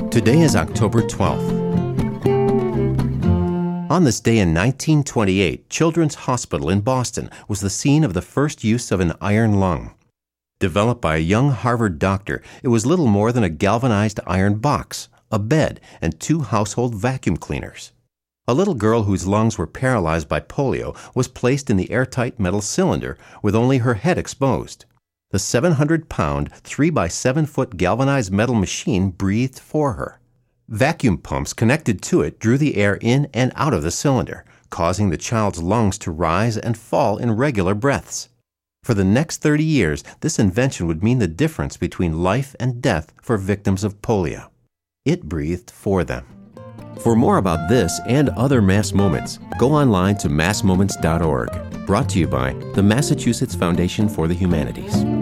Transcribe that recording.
Today is October 12th. On this day in 1928, Children's Hospital in Boston was the scene of the first use of an iron lung. Developed by a young Harvard doctor, it was little more than a galvanized iron box, a bed, and 2 household vacuum cleaners. A little girl whose lungs were paralyzed by polio was placed in the airtight metal cylinder with only her head exposed. The 700-pound, 3-by-7-foot galvanized metal machine breathed for her. Vacuum pumps connected to it drew the air in and out of the cylinder, causing the child's lungs to rise and fall in regular breaths. For the next 30 years, this invention would mean the difference between life and death for victims of polio. It breathed for them. For more about this and other Mass Moments, go online to massmoments.org. Brought to you by the Massachusetts Foundation for the Humanities.